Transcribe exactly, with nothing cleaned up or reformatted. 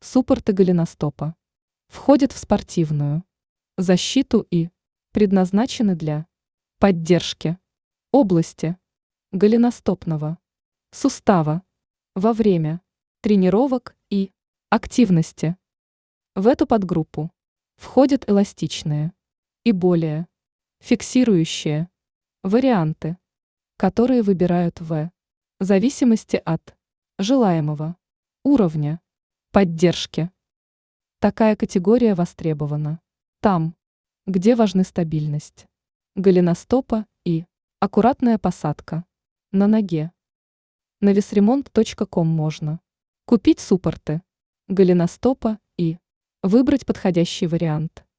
Суппорты голеностопа входят в спортивную защиту и предназначены для поддержки области голеностопного сустава во время тренировок и активности. В эту подгруппу входят эластичные и более фиксирующие варианты, которые выбирают в зависимости от желаемого уровня поддержки. Такая категория востребована там, где важны стабильность голеностопа и аккуратная посадка на ноге. На весремонт точка ком можно купить суппорты голеностопа и выбрать подходящий вариант.